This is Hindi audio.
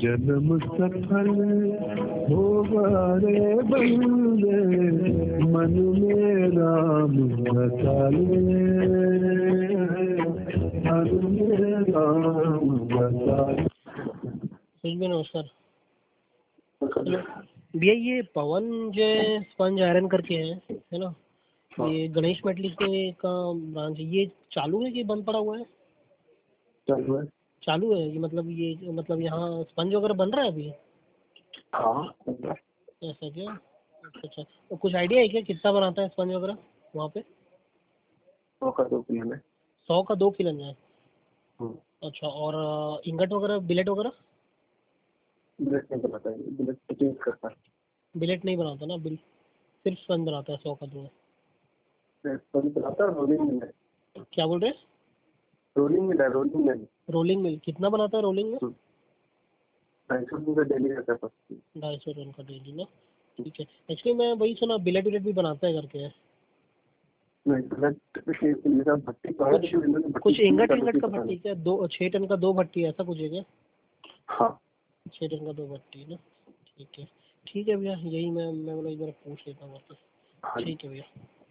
जन्म सफल होगा रे बंदे, मन में राम बसा ले, मन में राम बसा ले। नमस्कार। हेलो भैया, ये पवन जो स्पंज आयरन करके है ना, ये गणेश मेटली के का ब्रांच है, ये चालू है कि बंद पड़ा हुआ है? चालू है। चालू है ये मतलब यहाँ स्पंज वगैरह बन रहा है अभी? हाँ ऐसा क्या? अच्छा, तो कुछ आइडिया है क्या कितना बनाता है स्पंज वगैरह वहाँ पे? 100 का 2 किलो में। 100 का 2 किलो में है? अच्छा, और इंगट वगैरह, बिलेट वगैरह? बिलेट नहीं बनाता है, बिलेट तो चेंज करता है। बिलेट नहीं बनाता ना, सिर्फ स्पंज बनाता है 100 का 2? स्पंज बनाता है, रोलिंग मिल है। क्या बोल रहे हैं? रोलिंग मिल है, रोलिंग मिल। रोलिंग मिल कितना बनाता है रोलिंग में? 250 रुपये डेली रहता है। 250 रन का डेली ना? ठीक है। एक्चुअली मैं वही सुना बिलेट विलेट भी बनाता है करके। नहीं, बिलेट भट्टी तो है, कुछ इंगट विंगट का भट्टी क्या? 6 टन का 2 भट्टी ऐसा कुछ है क्या? हाँ 6 टन का 2 भट्टी ना? ठीक है। ठीक है भैया, यही मैं बोला एक बार पूछ लेता हूँ आपसे। ठीक है भैया।